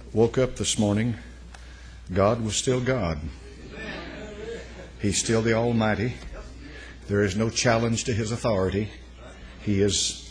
woke up this morning, God was still God. He's still the Almighty. There is no challenge to His authority. He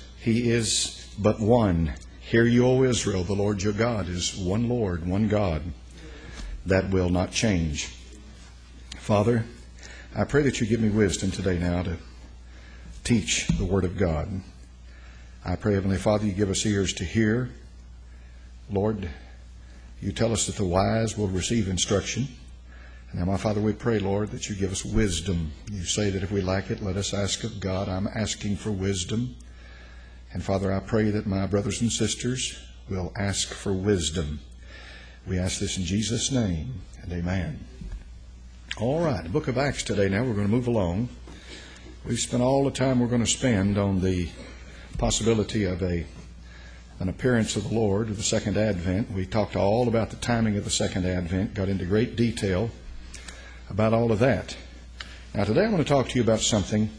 is but one. Hear you, O Israel, the Lord your God is one Lord, one God. That will not change. Father, I pray that you give me wisdom today now to teach the Word of God. I pray, Heavenly Father, you give us ears to hear. Lord, you tell us that the wise will receive instruction. Now, my Father, we pray, Lord, that you give us wisdom. You say that if we lack it, let us ask of God. I'm asking for wisdom. And Father, I pray that my brothers and sisters will ask for wisdom. We ask this in Jesus' name, and amen. All right, the book of Acts today now. We're going to move along. We've spent all the time we're going to spend on the possibility of an appearance of the Lord, of the second advent. We talked all about the timing of the second advent, got into great detail about all of that. Now today I want to talk to you about something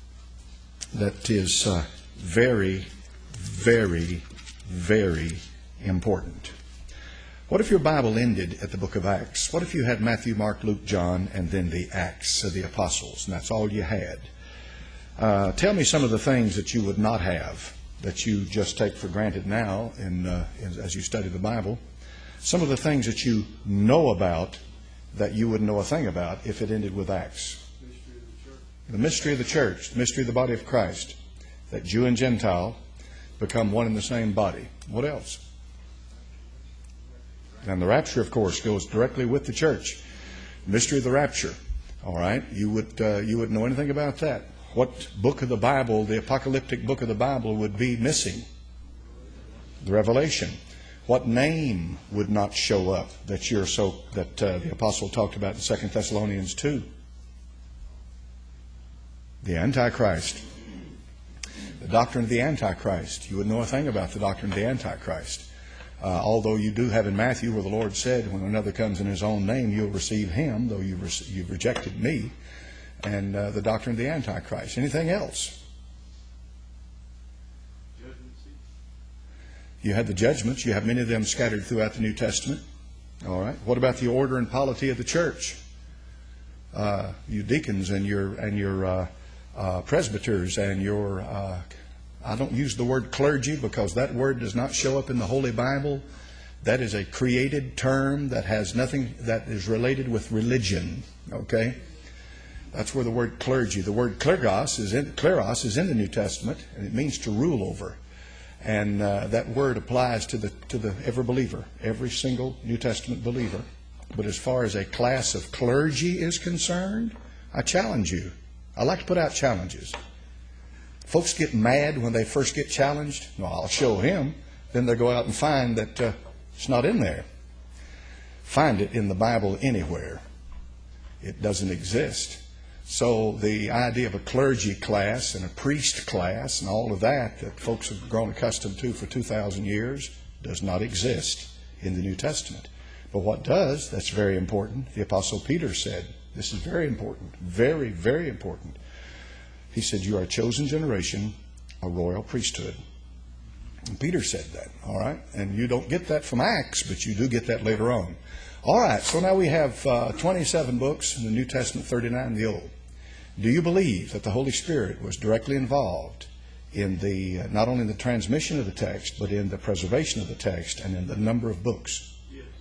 that is very, very, very important. What if your Bible ended at the book of Acts? What if you had Matthew, Mark, Luke, John, and then the Acts of the Apostles, and that's all you had? Tell me some of the things that you would not have, that you just take for granted now as you study the Bible. Some of the things that you know about that you wouldn't know a thing about if it ended with Acts. The mystery of the church, the mystery of the body of Christ, that Jew and Gentile become one in the same body. What else? And the rapture, of course, goes directly with the church. Mystery of the rapture. All right, you wouldn't know anything about that. What book of the Bible, the apocalyptic book of the Bible, would be missing? The Revelation. What name would not show up that the apostle talked about in 2 Thessalonians 2? The Antichrist. The doctrine of the Antichrist. You wouldn't know a thing about the doctrine of the Antichrist. Although you do have in Matthew where the Lord said, when another comes in his own name, you'll receive him, though you've rejected me. And the doctrine of the Antichrist. Anything else? You had the judgments. You have many of them scattered throughout the New Testament. All right. What about the order and polity of the church? You deacons and your presbyters and your I don't use the word clergy because that word does not show up in the Holy Bible. That is a created term that has nothing that is related with religion. Okay. That's where the word clergy, the word kleros is in the New Testament, and it means to rule over. And that word applies to every believer, every single New Testament believer. But as far as a class of clergy is concerned, I challenge you. I like to put out challenges. Folks get mad when they first get challenged. No, I'll show him. Then they go out and find that it's not in there. Find it in the Bible anywhere. It doesn't exist. So the idea of a clergy class and a priest class and all of that folks have grown accustomed to for 2,000 years does not exist in the New Testament. But what does, that's very important. The Apostle Peter said, this is very important, very, very important. He said, you are a chosen generation, a royal priesthood. And Peter said that, all right? And you don't get that from Acts, but you do get that later on. All right, so now we have 27 books in the New Testament, 39 in the Old. Do you believe that the Holy Spirit was directly involved in the not only in the transmission of the text, but in the preservation of the text and in the number of books?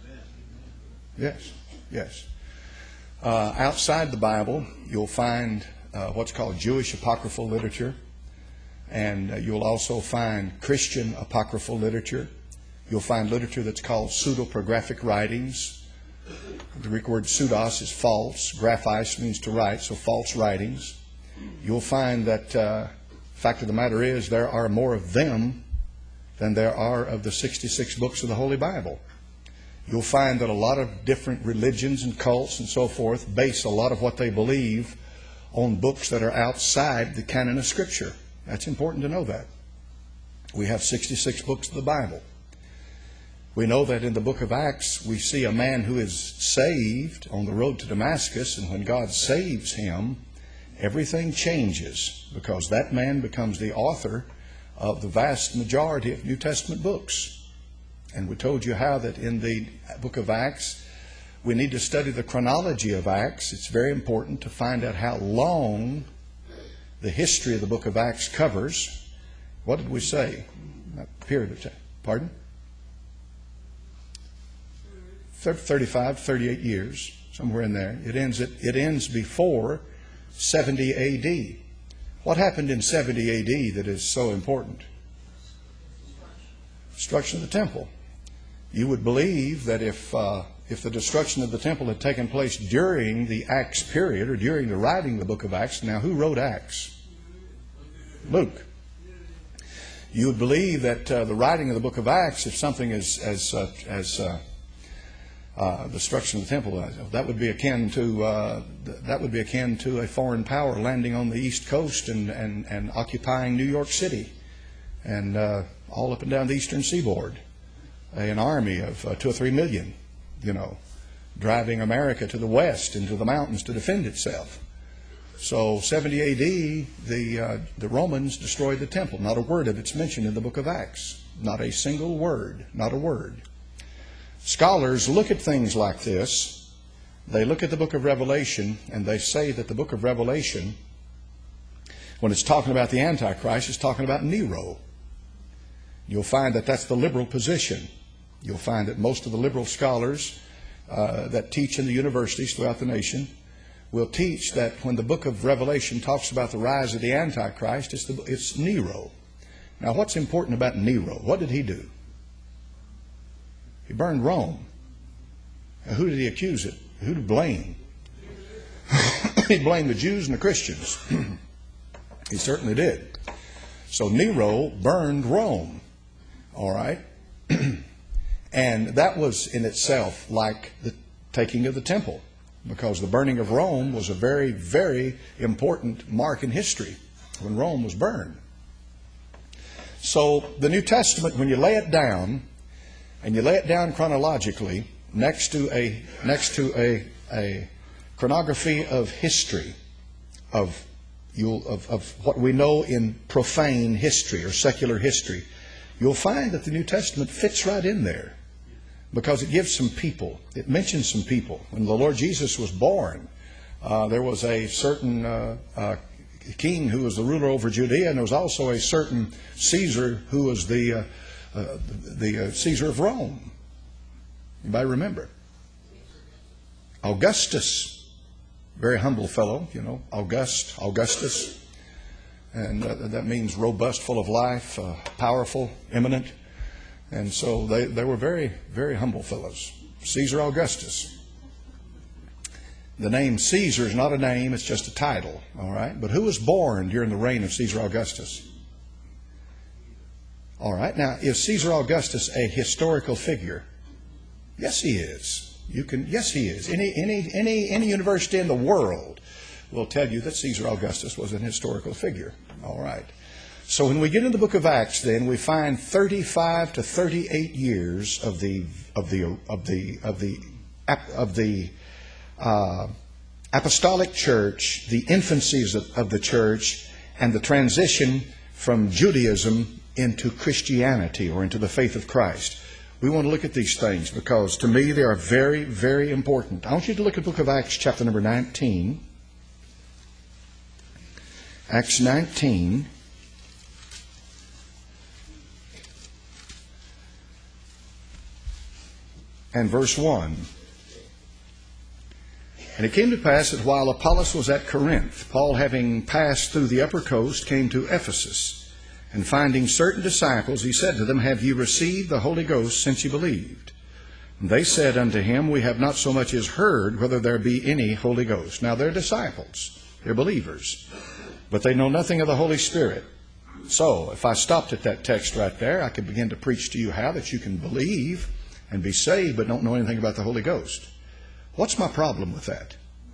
Yes, yes. Outside the Bible, you'll find what's called Jewish apocryphal literature, and you'll also find Christian apocryphal literature. You'll find literature that's called pseudepigraphic writings. The Greek word pseudos is false. Graphis means to write, so false writings. You'll find that, fact of the matter is, there are more of them than there are of the 66 books of the Holy Bible. You'll find that a lot of different religions and cults and so forth base a lot of what they believe on books that are outside the canon of Scripture. That's important to know that. We have 66 books of the Bible. We know that in the book of Acts, we see a man who is saved on the road to Damascus, and when God saves him, everything changes because that man becomes the author of the vast majority of New Testament books. And we told you how that in the book of Acts, we need to study the chronology of Acts. It's very important to find out how long the history of the book of Acts covers. What did we say? A period of time. Pardon? 35, 38 years, somewhere in there. It ends before 70 A.D. What happened in 70 A.D. that is so important? Destruction of the temple. You would believe that if the destruction of the temple had taken place during the Acts period or during the writing of the book of Acts, now who wrote Acts? Luke. You would believe that the writing of the book of Acts, if something as destruction of the temple, that would be akin to a foreign power landing on the East Coast and occupying New York City and all up and down the eastern seaboard. An army of 2 or 3 million, driving America to the west into the mountains to defend itself. So 70 A.D., the Romans destroyed the temple. Not a word of it's mentioned in the book of Acts. Not a single word. Not a word. Scholars look at things like this. They look at the book of Revelation and they say that the book of Revelation, when it's talking about the Antichrist, it's talking about Nero. You'll find that that's the liberal position. You'll find that most of the liberal scholars that teach in the universities throughout the nation will teach that when the book of Revelation talks about the rise of the Antichrist, it's Nero. Now, what's important about Nero? What did he do? He burned Rome. Now, who did he accuse it? Who did he blame? He blamed the Jews and the Christians. He certainly did. So Nero burned Rome. All right? And that was in itself like the taking of the temple, because the burning of Rome was a very, very important mark in history when Rome was burned. So the New Testament, when you lay it down, and you lay it down chronologically next to a chronography of history of what we know in profane history or secular history, you'll find that the New Testament fits right in there, because it gives some people. It mentions some people. When the Lord Jesus was born, there was a certain king who was the ruler over Judea, and there was also a certain Caesar who was the Caesar of Rome. Anybody remember? Augustus. Very humble fellow, Augustus. And that means robust, full of life, powerful, eminent. And so they were very, very humble fellows. Caesar Augustus. The name Caesar is not a name, it's just a title. All right? But who was born during the reign of Caesar Augustus? All right. Now, is Caesar Augustus a historical figure? Yes, he is. Yes, he is. Any university in the world will tell you that Caesar Augustus was an historical figure. All right. So when we get into the book of Acts, then we find 35 to 38 years of the apostolic church, the infancies of the church, and the transition from Judaism into Christianity or into the faith of Christ. We want to look at these things because to me they are very, very important. I want you to look at the book of Acts chapter number 19. Acts 19. And verse 1. And it came to pass that while Apollos was at Corinth, Paul, having passed through the upper coast, came to Ephesus. And finding certain disciples, he said to them, Have ye received the Holy Ghost since ye believed? And they said unto him, We have not so much as heard whether there be any Holy Ghost. Now they're disciples, they're believers, but they know nothing of the Holy Spirit. So if I stopped at that text right there, I could begin to preach to you how that you can believe and be saved but don't know anything about the Holy Ghost. What's my problem with that?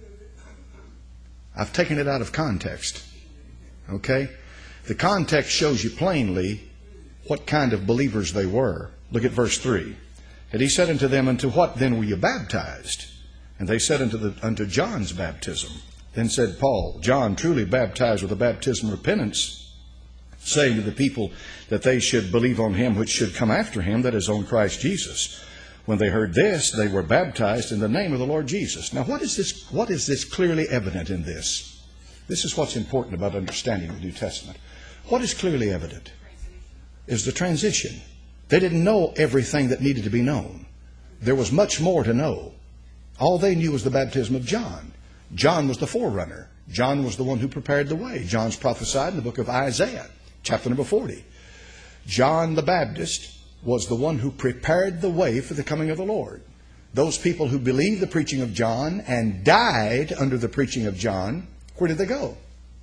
I've taken it out of context. Okay? The context shows you plainly what kind of believers they were. Look at verse 3. And he said unto them, Unto what then were you baptized? And they said unto John's baptism. Then said Paul, John truly baptized with the baptism of repentance. saying to the people that they should believe on him which should come after him, that is, on Christ Jesus. When they heard this, they were baptized in the name of the Lord Jesus. Now, what is this clearly evident in this? This is what's important about understanding the New Testament. What is clearly evident is the transition. They didn't know everything that needed to be known. There was much more to know. All they knew was the baptism of John. John was the forerunner. John was the one who prepared the way. John's prophesied in the book of Isaiah, chapter number 40. John the Baptist was the one who prepared the way for the coming of the Lord. Those people who believed the preaching of John and died under the preaching of John, where did they go?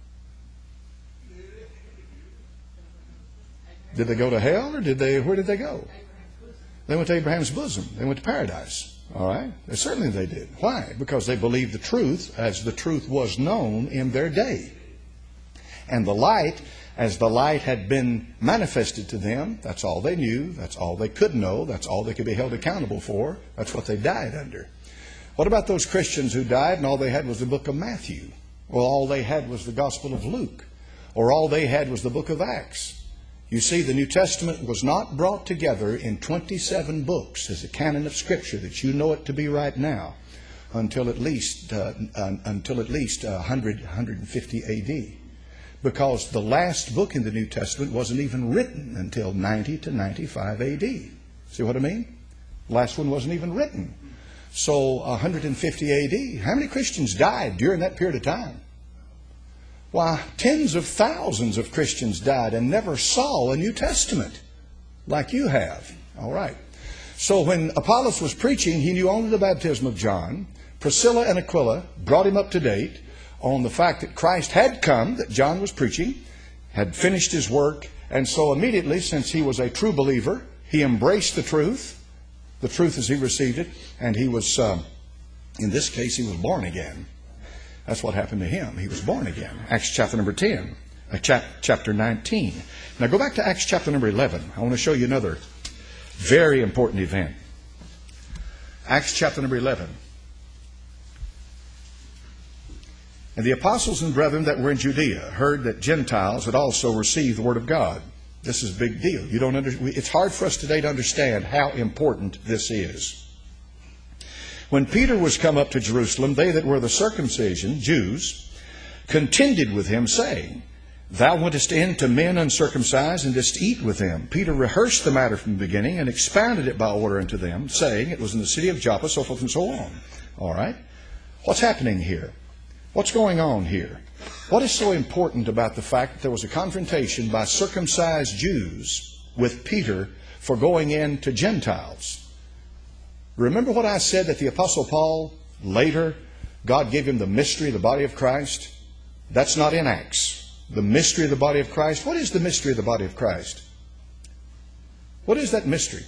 Did they go to hell, or where did they go? They went to Abraham's bosom. They went to paradise. All right? Certainly they did. Why? Because they believed the truth as the truth was known in their day. And the light, as the light had been manifested to them, that's all they knew, that's all they could know, that's all they could be held accountable for, that's what they died under. What about those Christians who died and all they had was the book of Matthew? Or all they had was the Gospel of Luke? Or all they had was the book of Acts? You see, the New Testament was not brought together in 27 books as a canon of Scripture that you know it to be right now until at least 150 A.D. Because the last book in the New Testament wasn't even written until 90 to 95 A.D. See what I mean? The last one wasn't even written. So 150 A.D. How many Christians died during that period of time? Why, tens of thousands of Christians died and never saw a New Testament like you have. All right. So when Apollos was preaching, he knew only the baptism of John. Priscilla and Aquila brought him up to date on the fact that Christ had come, that John was preaching, had finished his work, and so immediately, since he was a true believer, he embraced the truth as he received it, and he was, in this case, he was born again. That's what happened to him. He was born again. Acts chapter number 10, chapter 19. Now go back to Acts chapter number 11. I want to show you another very important event. Acts chapter number 11. And the apostles and brethren that were in Judea heard that Gentiles had also received the word of God. This is a big deal. It's hard for us today to understand how important this is. When Peter was come up to Jerusalem, they that were the circumcision, Jews, contended with him, saying, Thou wentest in to men uncircumcised, and didst eat with them. Peter rehearsed the matter from the beginning, and expounded it by order unto them, saying, It was in the city of Joppa, so forth and so on. All right? What's happening here? What's going on here? What is so important about the fact that there was a confrontation by circumcised Jews with Peter for going in to Gentiles? Remember what I said, that the Apostle Paul, later, God gave him the mystery of the body of Christ? That's not in Acts. The mystery of the body of Christ. What is the mystery of the body of Christ? What is that mystery?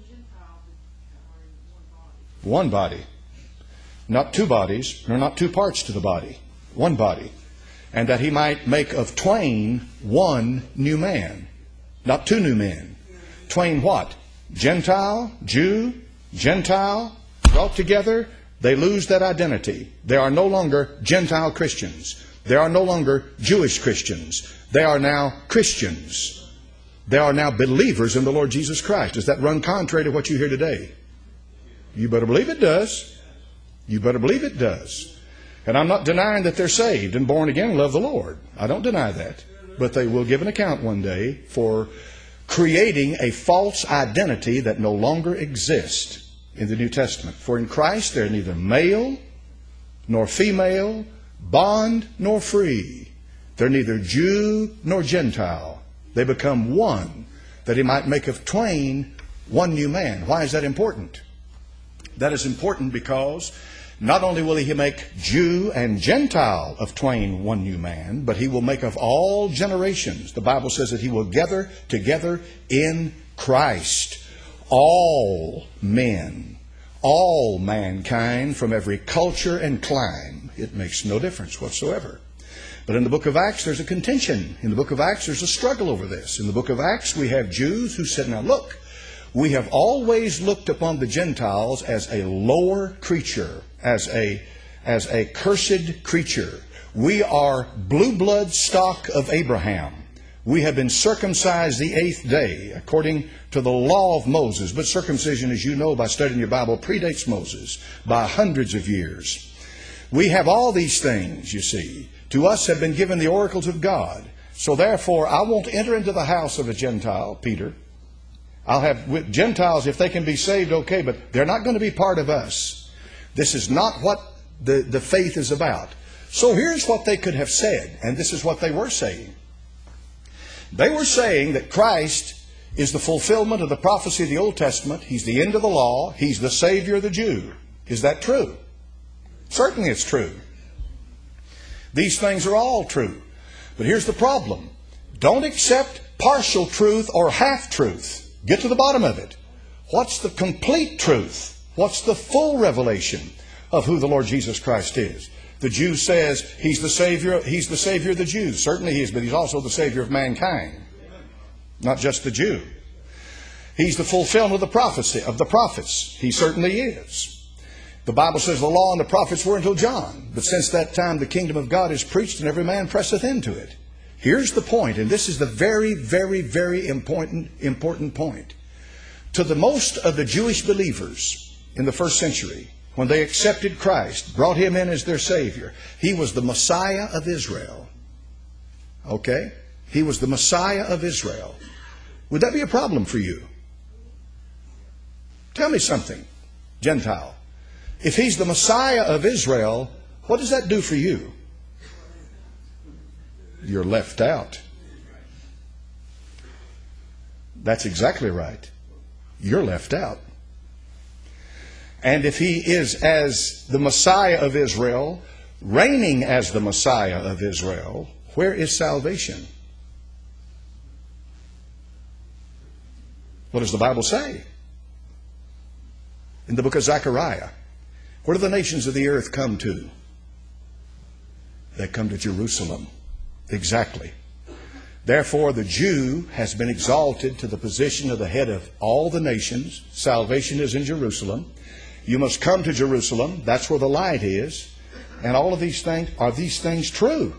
One body. Not two bodies, nor not two parts to the body. One body. And that he might make of twain one new man. Not two new men. Twain what? Gentile, Jew, Gentile, brought together, they lose that identity. They are no longer Gentile Christians. They are no longer Jewish Christians. They are now Christians. They are now believers in the Lord Jesus Christ. Does that run contrary to what you hear today? You better believe it does. You better believe it does. And I'm not denying that they're saved and born again and love the Lord. I don't deny that. But they will give an account one day for creating a false identity that no longer exists in the New Testament. For in Christ they're neither male nor female, bond nor free. They're neither Jew nor Gentile. They become one, that he might make of twain one new man. Why is that important? That is important because not only will he make Jew and Gentile of twain one new man, but he will make of all generations. The Bible says that he will gather together in Christ all men, all mankind from every culture and clime. It makes no difference whatsoever. But in the book of Acts, there's a contention. In the book of Acts, there's a struggle over this. In the book of Acts, we have Jews who said, Now look, we have always looked upon the Gentiles as a lower creature, as a cursed creature. We are blue blood stock of Abraham. We have been circumcised the 8th day, according to the law of Moses. But circumcision, as you know by studying your Bible, predates Moses by hundreds of years. We have all these things, you see. To us have been given the oracles of God. So therefore, I won't enter into the house of a Gentile, Peter. I'll have with Gentiles, if they can be saved, okay, but they're not going to be part of us. This is not what the faith is about. So here's what they could have said, and this is what they were saying. They were saying that Christ is the fulfillment of the prophecy of the Old Testament. He's the end of the law. He's the Savior of the Jew. Is that true? Certainly it's true. These things are all true. But here's the problem. Don't accept partial truth or half-truth. Get to the bottom of it. What's the complete truth? What's the full revelation of who the Lord Jesus Christ is? The Jew says He's the Savior of the Jews. Certainly He is, but He's also the Savior of mankind. Not just the Jew. He's the fulfillment of the prophecy of the prophets. He certainly is. The Bible says the law and the prophets were until John. But since that time the kingdom of God is preached and every man presseth into it. Here's the point, and this is the very, very, very important point. To the most of the Jewish believers in the first century, when they accepted Christ, brought Him in as their Savior, He was the Messiah of Israel. Okay? He was the Messiah of Israel. Would that be a problem for you? Tell me something, Gentile. If He's the Messiah of Israel, what does that do for you? You're left out. That's exactly right. You're left out. And if He is as the Messiah of Israel, reigning as the Messiah of Israel, where is salvation? What does the Bible say? In the book of Zechariah, where do the nations of the earth come to? They come to Jerusalem. Exactly. Therefore, the Jew has been exalted to the position of the head of all the nations. Salvation is in Jerusalem. You must come to Jerusalem. That's where the light is. And all of these things, are these things true?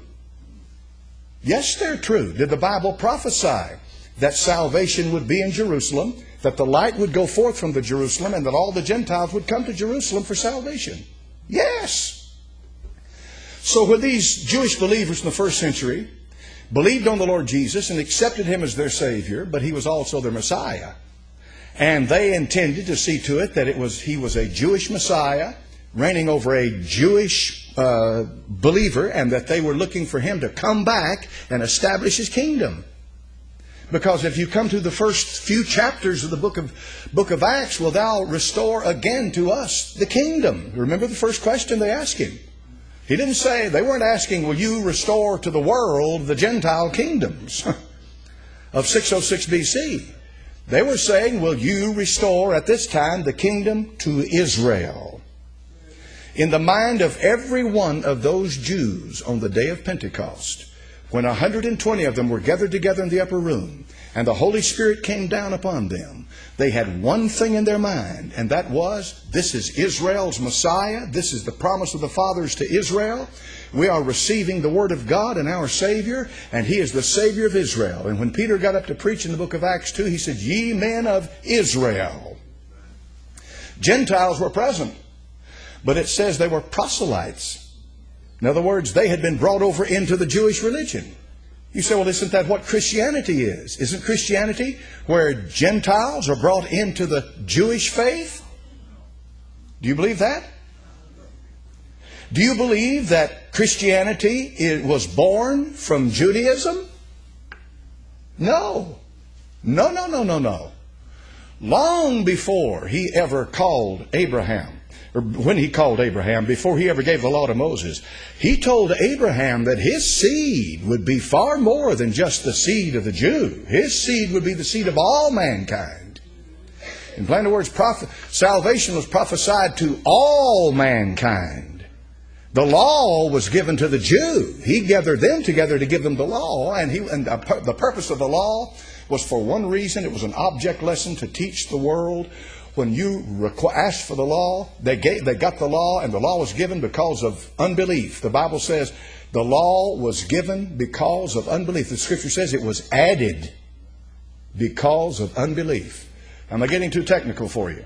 Yes, they're true. Did the Bible prophesy that salvation would be in Jerusalem, that the light would go forth from the Jerusalem, and that all the Gentiles would come to Jerusalem for salvation? Yes. So when these Jewish believers in the first century believed on the Lord Jesus and accepted Him as their Savior, but He was also their Messiah, and they intended to see to it that He was a Jewish Messiah, reigning over a Jewish believer, and that they were looking for Him to come back and establish His kingdom. Because if you come to the first few chapters of the book of Acts, will Thou restore again to us the kingdom? Remember the first question they asked Him. He didn't say, they weren't asking, will you restore to the world the Gentile kingdoms of 606 BC? They were saying, will you restore at this time the kingdom to Israel? In the mind of every one of those Jews on the day of Pentecost, when 120 of them were gathered together in the upper room, and the Holy Spirit came down upon them, they had one thing in their mind, and that was, this is Israel's Messiah. This is the promise of the fathers to Israel. We are receiving the Word of God and our Savior, and He is the Savior of Israel. And when Peter got up to preach in the book of Acts 2, he said, ye men of Israel. Gentiles were present, but it says they were proselytes. In other words, they had been brought over into the Jewish religion. You say, well, isn't that what Christianity is? Isn't Christianity where Gentiles are brought into the Jewish faith? Do you believe that? Do you believe that Christianity was born from Judaism? No. No. Long before He ever called Abraham, or when He called Abraham, before He ever gave the law to Moses, He told Abraham that his seed would be far more than just the seed of the Jew. His seed would be the seed of all mankind. In plain words, salvation was prophesied to all mankind. The law was given to the Jew. He gathered them together to give them the law, and the purpose of the law was for one reason. It was an object lesson to teach the world when you asked for the law, they got the law, and the law was given because of unbelief. The Bible says the law was given because of unbelief. The Scripture says it was added because of unbelief. Am I getting too technical for you?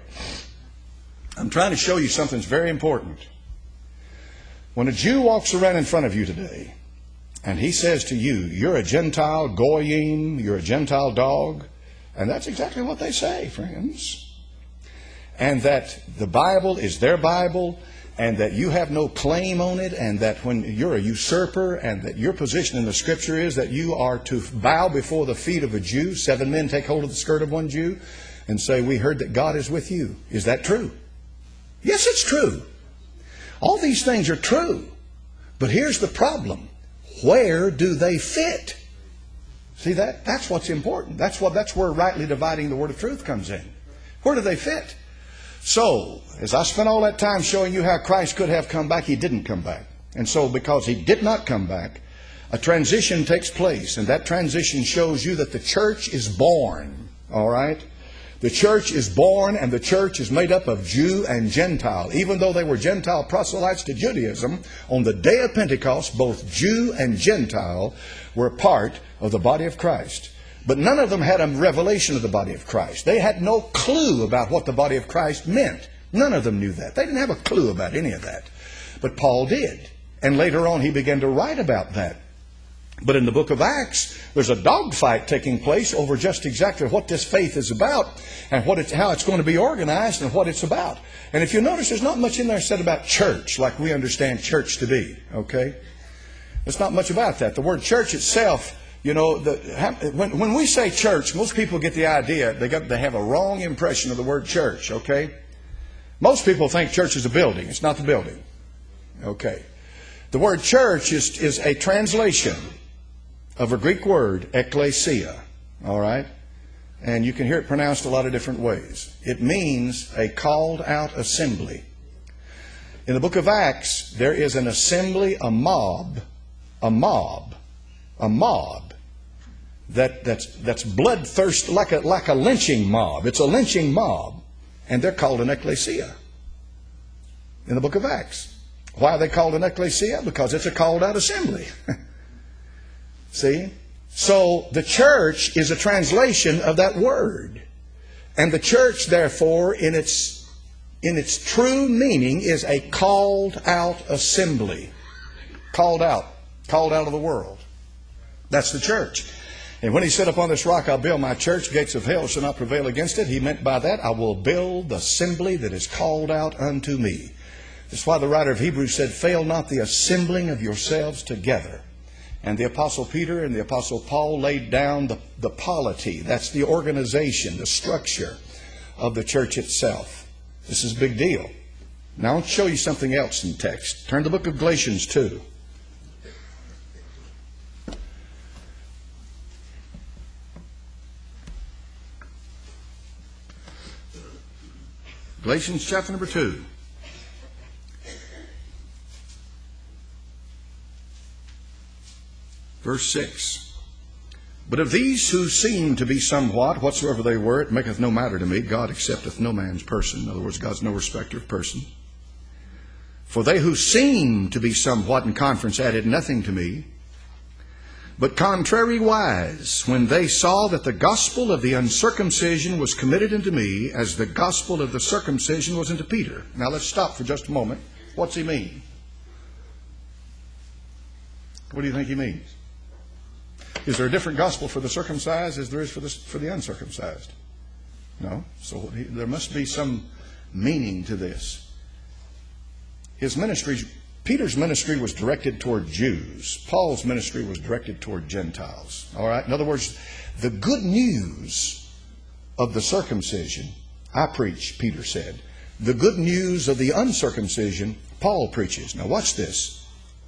I'm trying to show you something that's very important. When a Jew walks around in front of you today, and he says to you, you're a Gentile goyim, you're a Gentile dog, and that's exactly what they say, friends. And that the Bible is their Bible, and that you have no claim on it, and that when you're a usurper, and that your position in the Scripture is that you are to bow before the feet of a Jew. 7 men take hold of the skirt of one Jew and say, we heard that God is with you. Is that true? Yes, it's true. All these things are true. But here's the problem. Where do they fit? See, that's what's important. That's where rightly dividing the word of truth comes in. Where do they fit? So, as I spent all that time showing you how Christ could have come back, He didn't come back. And so, because He did not come back, a transition takes place. And that transition shows you that the church is born. All right? The church is born, and the church is made up of Jew and Gentile. Even though they were Gentile proselytes to Judaism, on the day of Pentecost, both Jew and Gentile were part of the body of Christ. But none of them had a revelation of the body of Christ. They had no clue about what the body of Christ meant. None of them knew that. They didn't have a clue about any of that. But Paul did. And later on he began to write about that. But in the book of Acts, there's a dogfight taking place over just exactly what this faith is about and how it's going to be organized and what it's about. And if you notice, there's not much in there said about church like we understand church to be. Okay? There's not much about that. The word church itself, you know, when we say church, most people get the idea, they have a wrong impression of the word church. Okay? Most people think church is a building. It's not the building. Okay? The word church is a translation of a Greek word, ekklesia. All right? And you can hear it pronounced a lot of different ways. It means a called out assembly. In the book of Acts, there is an assembly, a mob that's bloodthirst, like a lynching mob. It's a lynching mob. And they're called an ekklesia in the book of Acts. Why are they called an ekklesia? Because it's a called out assembly. See? So the church is a translation of that word. And the church, therefore, in its true meaning, is a called out assembly. Called out of the world. That's the church. And when He said, upon this rock I'll build my church, gates of hell shall not prevail against it, He meant by that, I will build the assembly that is called out unto me. That's why the writer of Hebrews said, fail not the assembling of yourselves together. And the Apostle Peter and the Apostle Paul laid down the polity. That's the organization, the structure of the church itself. This is a big deal. Now I want to show you something else in text. Turn to the book of Galatians 2. Galatians chapter number 2. Verse 6. But of these who seem to be somewhat, whatsoever they were, it maketh no matter to me. God accepteth no man's person. In other words, God's no respecter of person. For they who seem to be somewhat in conference added nothing to me. But contrariwise, when they saw that the gospel of the uncircumcision was committed unto me, as the gospel of the circumcision was unto Peter. Now let's stop for just a moment. What's he mean? What do you think he means? Is there a different gospel for the circumcised as there is for the uncircumcised? No. So there must be some meaning to this. His ministry, Peter's ministry was directed toward Jews. Paul's ministry was directed toward Gentiles. All right? In other words, the good news of the circumcision, I preach, Peter said. The good news of the uncircumcision, Paul preaches. Now watch this.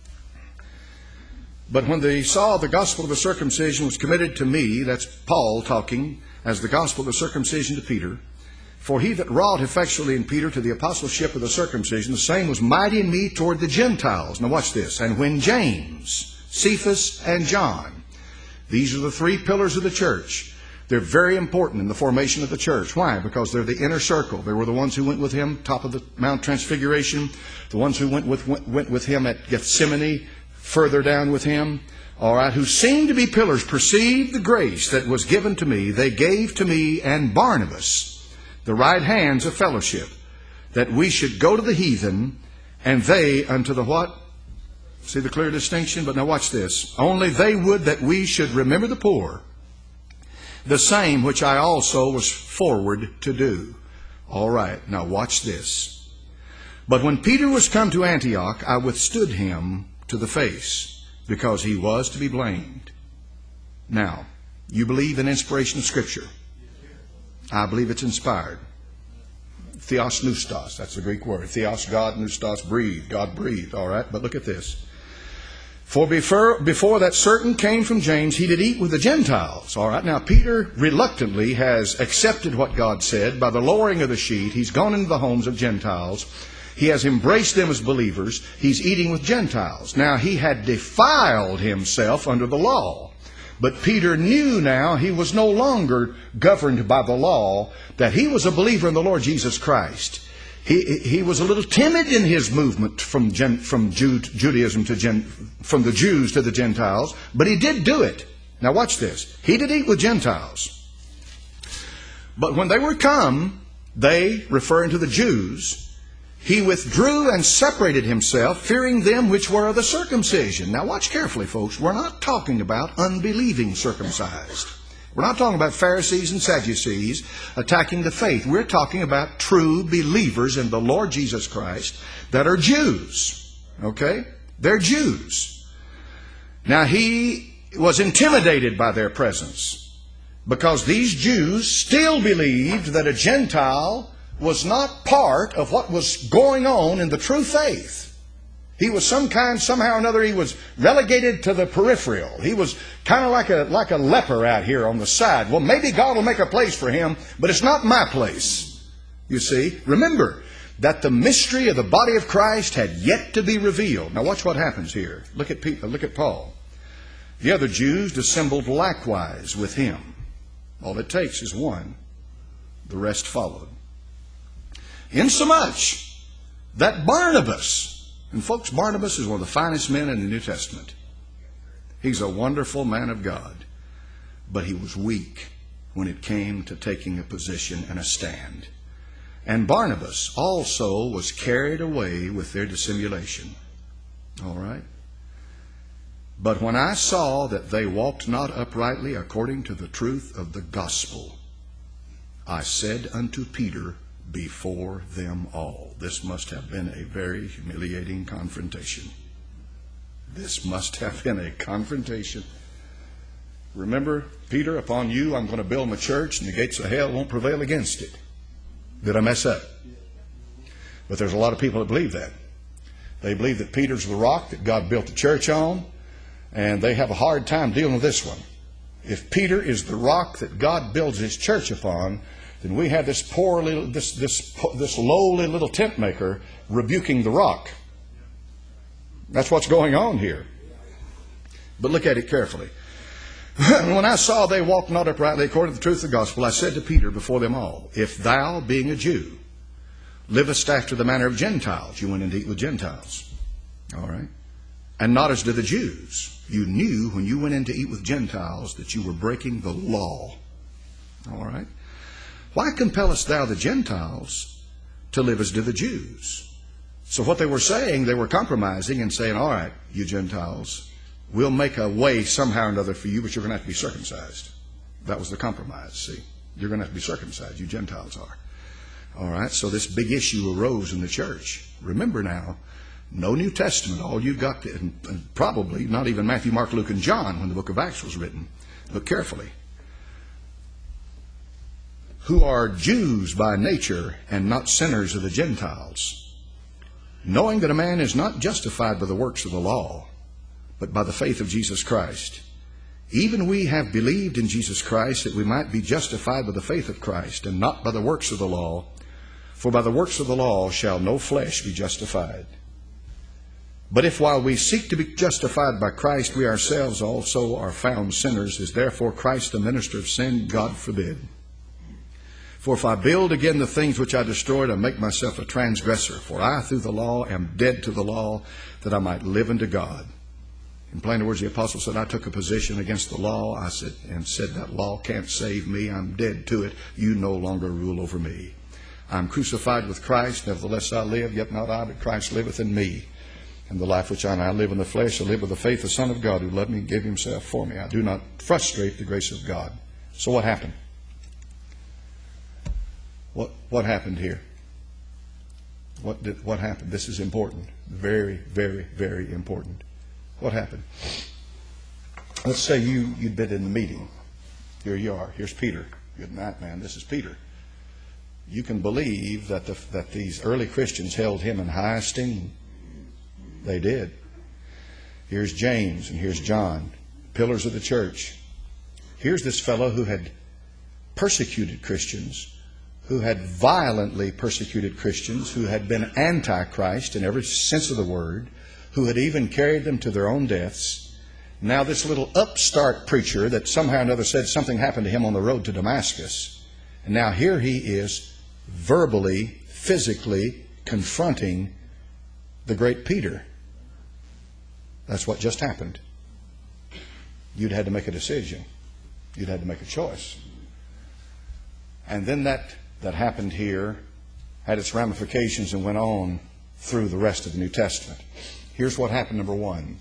But when they saw the gospel of the circumcision was committed to me, that's Paul talking, as the gospel of the circumcision to Peter, for he that wrought effectually in Peter to the apostleship of the circumcision, the same was mighty in me toward the Gentiles. Now watch this. And when James, Cephas, and John, these are the three pillars of the church, They're very important in the formation of the church. Why? Because they're the inner circle. They were the ones who went with him, top of the Mount Transfiguration. The ones who went with him at Gethsemane, further down with him. All right, who seemed to be pillars, perceived the grace that was given to me. They gave to me and Barnabas the right hands of fellowship, that we should go to the heathen, and they unto the what? See the clear distinction? But now watch this. Only they would that we should remember the poor, the same which I also was forward to do. All right, now watch this. But when Peter was come to Antioch, I withstood him to the face, because he was to be blamed. Now, you believe in inspiration of Scripture. I believe it's inspired. Theos neustos, that's the Greek word. Theos, God, neustos, breathe. God breathed, all right? But look at this. For before that certain came from James, he did eat with the Gentiles. All right, now Peter reluctantly has accepted what God said. By the lowering of the sheet, he's gone into the homes of Gentiles. He has embraced them as believers. He's eating with Gentiles. Now, he had defiled himself under the law. But Peter knew now he was no longer governed by the law, that he was a believer in the Lord Jesus Christ. He was a little timid in his movement from Judaism from the Jews to the Gentiles, but he did do it. Now watch this. He did eat with Gentiles. But when they were come, they, referring to the Jews, he withdrew and separated himself, fearing them which were of the circumcision. Now watch carefully, folks. We're not talking about unbelieving circumcised. We're not talking about Pharisees and Sadducees attacking the faith. We're talking about true believers in the Lord Jesus Christ that are Jews. Okay? They're Jews. Now he was intimidated by their presence, because these Jews still believed that a Gentile was not part of what was going on in the true faith. He was somehow or another, he was relegated to the peripheral. He was kind of like a leper out here on the side. Well, maybe God will make a place for him, but it's not my place. You see, remember that the mystery of the body of Christ had yet to be revealed. Now watch what happens here. Look at Paul. The other Jews dissembled likewise with him. All it takes is one. The rest followed. Insomuch that Barnabas, and folks, Barnabas is one of the finest men in the New Testament. He's a wonderful man of God, but he was weak when it came to taking a position and a stand. And Barnabas also was carried away with their dissimulation. All right? But when I saw that they walked not uprightly according to the truth of the gospel, I said unto Peter before them all. This must have been a very humiliating confrontation. This must have been a confrontation. Remember, Peter, upon you I'm going to build my church, and the gates of hell won't prevail against it. Did I mess up? But there's a lot of people that believe that. They believe that Peter's the rock that God built the church on, and they have a hard time dealing with this one. If Peter is the rock that God builds his church upon, then we have this poor little, this lowly little tent maker rebuking the rock. That's what's going on here. But look at it carefully. When I saw they walked not uprightly according to the truth of the gospel, I said to Peter before them all, if thou, being a Jew, livest after the manner of Gentiles, you went in to eat with Gentiles. All right? And not as to the Jews. You knew when you went in to eat with Gentiles that you were breaking the law. All right? Why compellest thou the Gentiles to live as do the Jews? So what they were saying, they were compromising and saying, all right, you Gentiles, we'll make a way somehow or another for you, but you're going to have to be circumcised. That was the compromise, see. You're going to have to be circumcised, you Gentiles are. All right, so this big issue arose in the church. Remember now, no New Testament. All you got, and probably not even Matthew, Mark, Luke, and John when the book of Acts was written. Look carefully. Who are Jews by nature and not sinners of the Gentiles, knowing that a man is not justified by the works of the law, but by the faith of Jesus Christ. Even we have believed in Jesus Christ, that we might be justified by the faith of Christ, and not by the works of the law. For by the works of the law shall no flesh be justified. But if while we seek to be justified by Christ, we ourselves also are found sinners, is therefore Christ the minister of sin? God forbid. For if I build again the things which I destroyed, I make myself a transgressor. For I through the law am dead to the law, that I might live unto God. In plain words, the apostle said, I took a position against the law. I said that law can't save me. I'm dead to it. You no longer rule over me. I'm crucified with Christ. Nevertheless I live, yet not I, but Christ liveth in me. And the life which I now live in the flesh, I live with the faith of the Son of God, who loved me and gave himself for me. I do not frustrate the grace of God. So what happened? What happened here? What happened? This is important. Very, very, very important. What happened? Let's say you'd been in the meeting. Here you are. Here's Peter. Good night, man. This is Peter. You can believe that these early Christians held him in high esteem. They did. Here's James and here's John, pillars of the church. Here's this fellow who had persecuted Christians, who had violently persecuted Christians, who had been anti-Christ in every sense of the word, who had even carried them to their own deaths. Now this little upstart preacher that somehow or another said something happened to him on the road to Damascus. And now here he is verbally, physically confronting the great Peter. That's what just happened. You'd had to make a decision. You'd had to make a choice. And then that happened here had its ramifications and went on through the rest of the New Testament. Here's what happened, number one.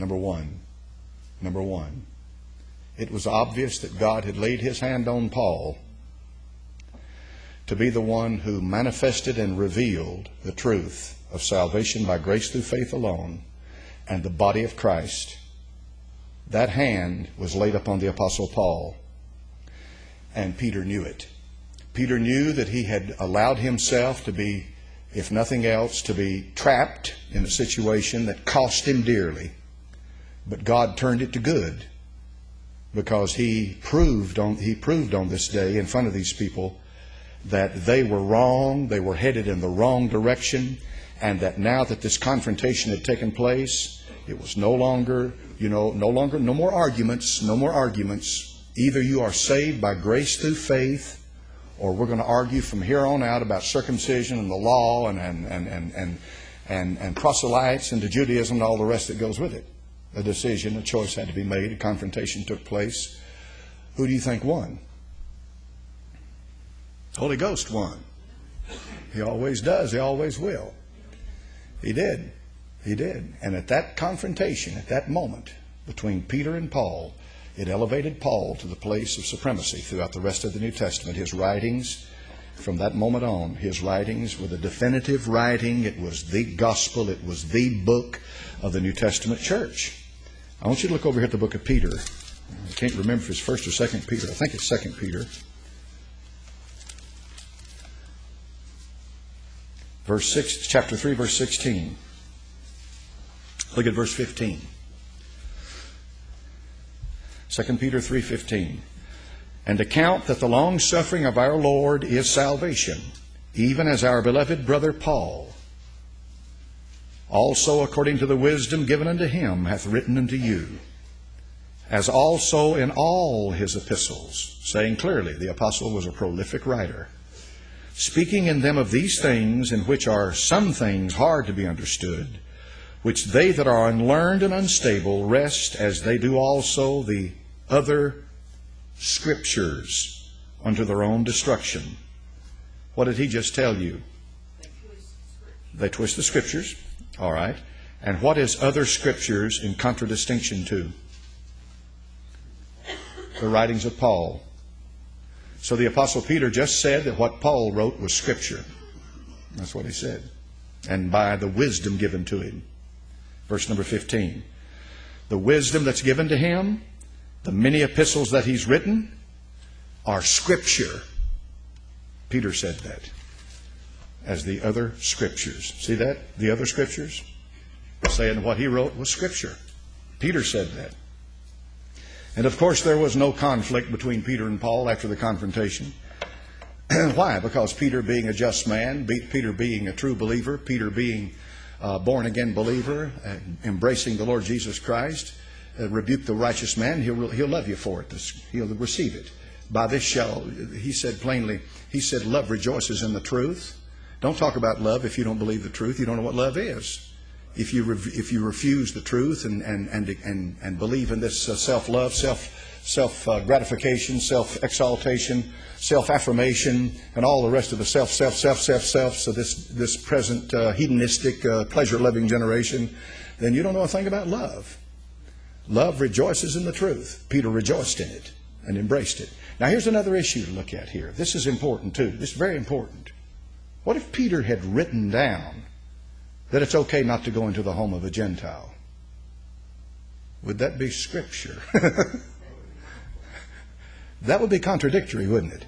It was obvious that God had laid his hand on Paul to be the one who manifested and revealed the truth of salvation by grace through faith alone and the body of Christ. That hand was laid upon the Apostle Paul, and Peter knew it. Peter knew that he had allowed himself to be, if nothing else, to be trapped in a situation that cost him dearly. But God turned it to good, because he proved on this day in front of these people that they were wrong, they were headed in the wrong direction, and that now that this confrontation had taken place, it was no more arguments. Either you are saved by grace through faith, or we're going to argue from here on out about circumcision and the law and proselytes into Judaism and all the rest that goes with it. A decision, a choice had to be made. A confrontation took place. Who do you think won? Holy Ghost won. He always does. He always will. He did. He did. And at that confrontation, at that moment between Peter and Paul, it elevated Paul to the place of supremacy throughout the rest of the New Testament. His writings, from that moment on, his writings were the definitive writing. It was the gospel. It was the book of the New Testament church. I want you to look over here at the book of Peter. I can't remember if it's 1st or 2nd Peter. I think it's 2nd Peter. Chapter 3, verse 16. Look at verse 15. 2 Peter 3:15. And account that the long suffering of our Lord is salvation, even as our beloved brother Paul also according to the wisdom given unto him hath written unto you, as also in all his epistles, saying clearly the apostle was a prolific writer, speaking in them of these things, in which are some things hard to be understood, which they that are unlearned and unstable rest, as they do also the other Scriptures, unto their own destruction. What did he just tell you? They twist the Scriptures. All right. And what is other Scriptures in contradistinction to? The writings of Paul. So the Apostle Peter just said that what Paul wrote was Scripture. That's what he said. And by the wisdom given to him. Verse number 15. The wisdom that's given to him, the many epistles that he's written, are Scripture. Peter said that. As the other Scriptures. See that? The other Scriptures? Saying what he wrote was Scripture. Peter said that. And of course there was no conflict between Peter and Paul after the confrontation. Why? Because Peter being a just man, Peter being a true believer, Peter being born-again believer, embracing the Lord Jesus Christ, rebuke the righteous man, he'll love you for it. He'll receive it. By this he said plainly, he said, love rejoices in the truth. Don't talk about love if you don't believe the truth. You don't know what love is. If you refuse the truth and believe in this self-love, self-gratification, self-exaltation, self-affirmation, and all the rest of the self. So this present hedonistic, pleasure-loving generation, then you don't know a thing about love. Love rejoices in the truth. Peter rejoiced in it and embraced it. Now here's another issue to look at here. This is important too. This is very important. What if Peter had written down that it's okay not to go into the home of a Gentile? Would that be Scripture? That would be contradictory, wouldn't it?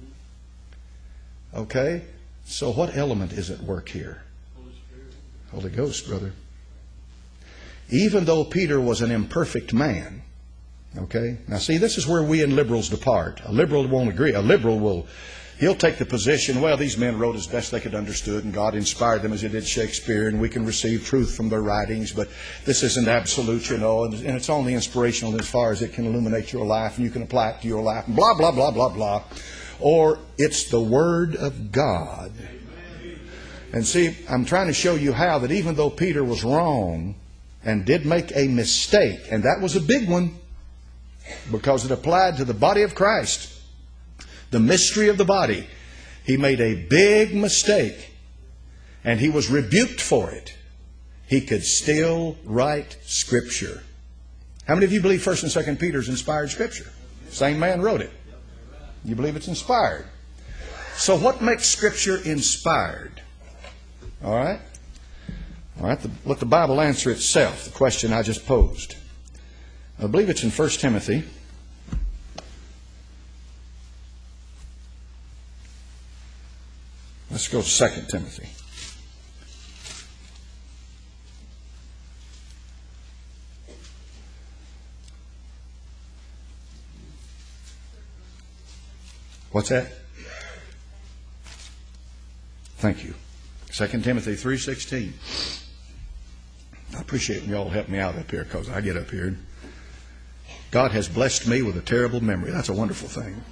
Okay? So what element is at work here? Holy Ghost, brother. Even though Peter was an imperfect man, okay? Now see, this is where we and liberals depart. A liberal won't agree. A liberal he'll take the position, well, these men wrote as best they could understood, and God inspired them as He did Shakespeare, and we can receive truth from their writings, but this isn't absolute, and it's only inspirational as far as it can illuminate your life, and you can apply it to your life, and blah, blah, blah, blah, blah. Or it's the Word of God. And see, I'm trying to show you how that even though Peter was wrong and did make a mistake, and that was a big one, because it applied to the body of Christ, the mystery of the body. He made a big mistake, and he was rebuked for it. He could still write Scripture. How many of you believe 1st and 2nd Peter's inspired Scripture? Same man wrote it. You believe it's inspired. So what makes Scripture inspired? All right? All right, let the Bible answer itself, the question I just posed. I believe it's in 1 Timothy. Let's go to 2 Timothy. What's that? Thank you. 2 Timothy 3:16. I appreciate when you all help me out up here, because I get up here. God has blessed me with a terrible memory. That's a wonderful thing.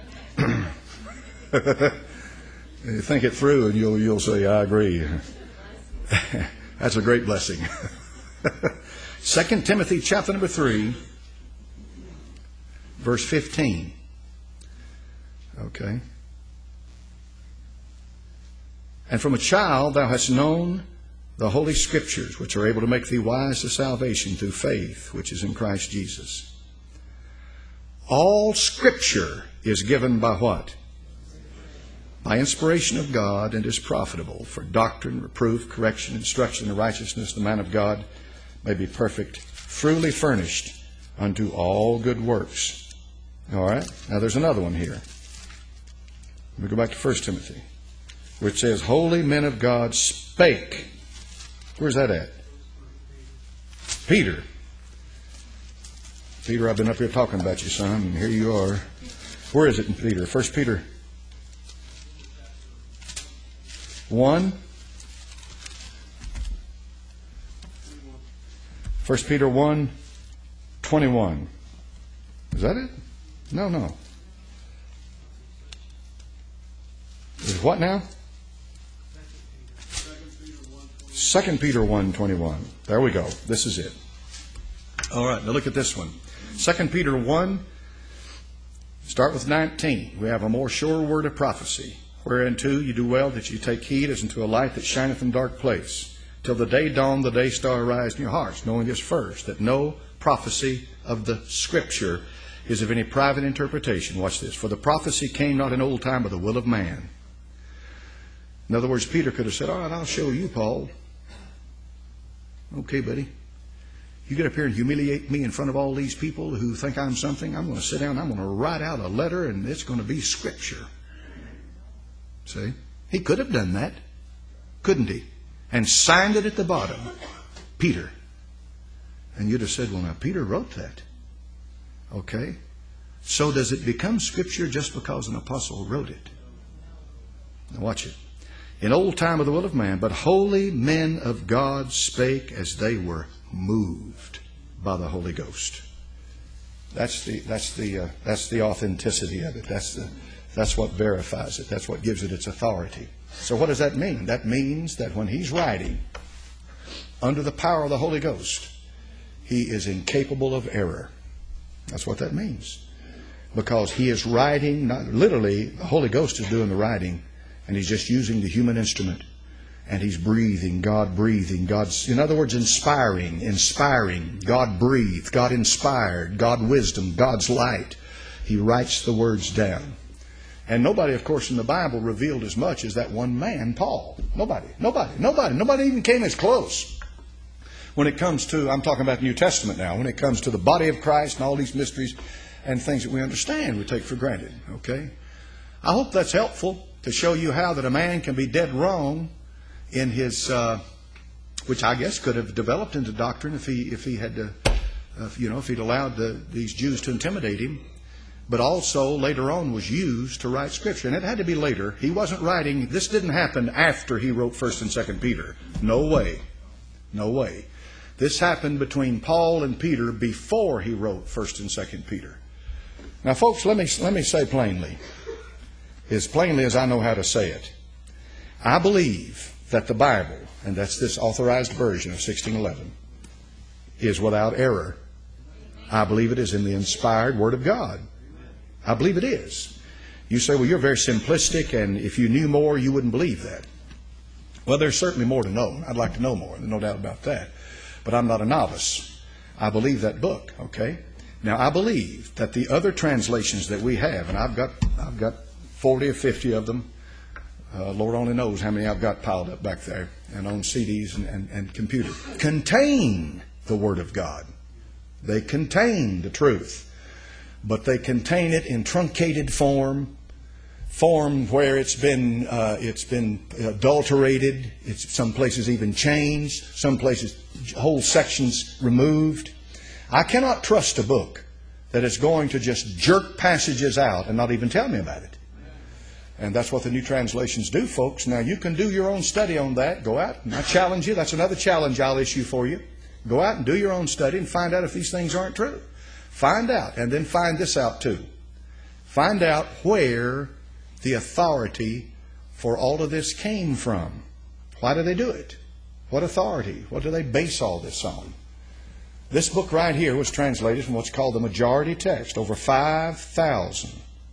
You think it through and you'll say, I agree. That's a great blessing. 2 Timothy chapter number 3, verse 15. Okay. And from a child thou hast known the Holy Scriptures, which are able to make thee wise to salvation through faith, which is in Christ Jesus. All Scripture is given by what? By inspiration of God, and is profitable for doctrine, reproof, correction, instruction in righteousness. The man of God may be perfect, truly furnished unto all good works. All right? Now there's another one here. Let me go back to 1 Timothy, where it says, holy men of God spake. Where's that at? Peter. Peter, I've been up here talking about you, son, and here you are. Where is it in Peter? 1 Peter 1. 1 Peter 1:21. Is that it? No. Is what now? 2 Peter 1:21. There we go. This is it. All right, now look at this one. 2 Peter 1, start with 19. We have a more sure word of prophecy, whereunto you do well that you take heed as unto a light that shineth in dark place, till the day dawn, the day star arise in your hearts, knowing this first, that no prophecy of the Scripture is of any private interpretation. Watch this. For the prophecy came not in old time by the will of man. In other words, Peter could have said, all right, I'll show you, Paul. Okay, buddy. You get up here and humiliate me in front of all these people who think I'm something. I'm going to sit down, I'm going to write out a letter, and it's going to be Scripture. See? He could have done that, couldn't he? And signed it at the bottom. Peter. And you'd have said, well, now, Peter wrote that. Okay. So does it become Scripture just because an apostle wrote it? Now watch it. in old time of the will of man, but holy men of God spake as they were moved by the Holy Ghost. That's the authenticity of it. That's what verifies it. That's what gives it its authority. So what does that mean? That means that when he's writing under the power of the Holy Ghost, he is incapable of error. That's what that means. Because he is writing, not literally, the Holy Ghost is doing the writing, and he's just using the human instrument. And he's breathing, God's, in other words, inspiring, God breathed, God inspired, God wisdom, God's light. He writes the words down. And nobody, of course, in the Bible revealed as much as that one man, Paul. Nobody even came as close. When it comes to, I'm talking about the New Testament now, when it comes to the body of Christ and all these mysteries and things that we understand, we take for granted. Okay? I hope that's helpful to show you how that a man can be dead wrong in his, which I guess could have developed into doctrine if he had, if he'd allowed these Jews to intimidate him, but also later on was used to write Scripture. And it had to be later. He wasn't writing, this didn't happen after he wrote 1st and 2nd Peter. No way. No way. This happened between Paul and Peter before he wrote 1st and 2nd Peter. Now, folks, let me say plainly, as plainly as I know how to say it, I believe that the Bible, and that's this authorized version of 1611, is without error. I believe it is in the inspired Word of God. I believe it is. You say, well, you're very simplistic, and if you knew more, you wouldn't believe that. Well, there's certainly more to know. I'd like to know more, no doubt about that. But I'm not a novice. I believe that book, okay? Now, I believe that the other translations that we have, and I've got 40 or 50 of them. Lord only knows how many I've got piled up back there and on CDs and computers, contain the Word of God. They contain the truth, but they contain it in truncated form where it's been adulterated. It's some places even changed, some places whole sections removed. I cannot trust a book that is going to just jerk passages out and not even tell me about it. And that's what the new translations do, folks. Now, you can do your own study on that. Go out, and I challenge you. That's another challenge I'll issue for you. Go out and do your own study and find out if these things aren't true. Find out, and then find this out too. Find out where the authority for all of this came from. Why do they do it? What authority? What do they base all this on? This book right here was translated from what's called the majority text. Over 5,000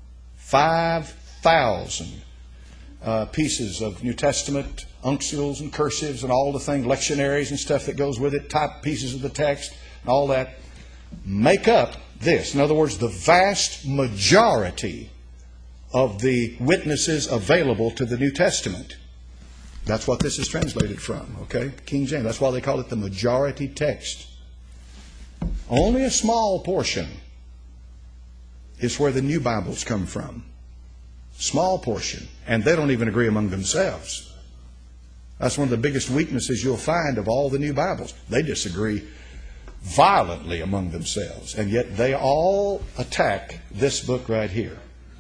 pieces of New Testament, uncials and cursives and all the things, lectionaries and stuff that goes with it, type pieces of the text and all that, make up this. In other words, the vast majority of the witnesses available to the New Testament. That's what this is translated from, okay? King James. That's why they call it the majority text. Only a small portion is where the new Bibles come from. Small portion. And they don't even agree among themselves. That's one of the biggest weaknesses you'll find of all the new Bibles. They disagree violently among themselves. And yet they all attack this book right here.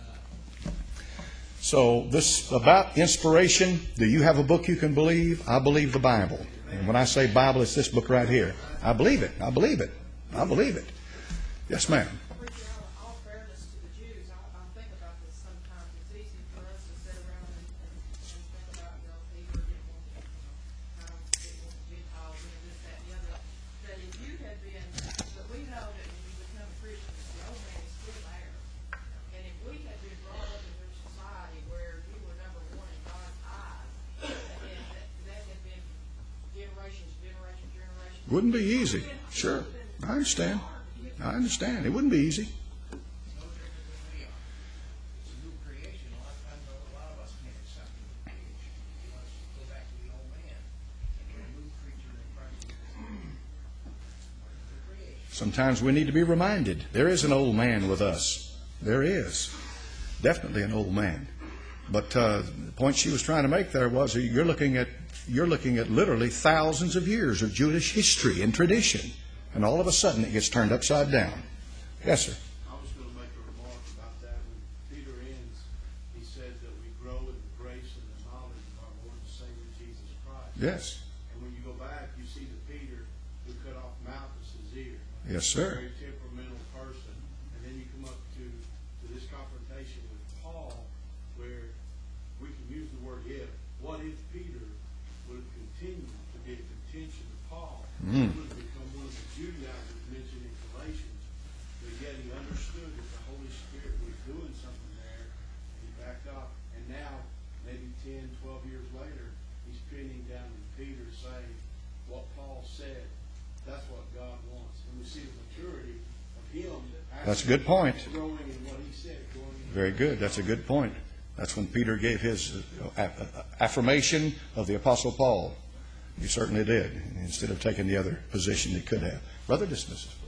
So this about inspiration, do you have a book you can believe? I believe the Bible. And when I say Bible, it's this book right here. I believe it. I believe it. I believe it. Yes, ma'am. All fairness to the Jews, I think about this sometimes. It's easy for us to sit around and think about, Peter didn't want Gentiles and this, that, and the other. That if you had been, but we know that when you become a Christian, the old man is still there. And if we had been brought up in a society where you were number one in God's eyes, and that had been generations. Wouldn't be easy. Sure. I understand. It wouldn't be easy. Sometimes we need to be reminded. There is an old man with us. There is. Definitely an old man. But the point she was trying to make there was you're looking at literally thousands of years of Jewish history and tradition. And all of a sudden it gets turned upside down. Yes, sir. I was going to make a remark about that. When Peter ends, he says that we grow in the grace and the knowledge of our Lord Yes. And when you go back, you see the Peter who cut off Malchus's ear. Yes, sir. Very temperamental person. And then you come up to this confrontation with Paul, where we can use the word if. What if Peter would have continued to be a contention to Paul? He would have become one of the Judaizers mentioned in Galatians, but yet he understood that the Holy Spirit was doing something there, and he backed off. And now, maybe 10, 12 years later, he's pinning down to Peter saying, what Paul said, that's what God wants. And we see the maturity of him. That's a good point. Growing in what he said. Very good. That's a good point. That's when Peter gave his affirmation of the Apostle Paul. He certainly did, instead of taking the other position he could have. Brother, dismiss us.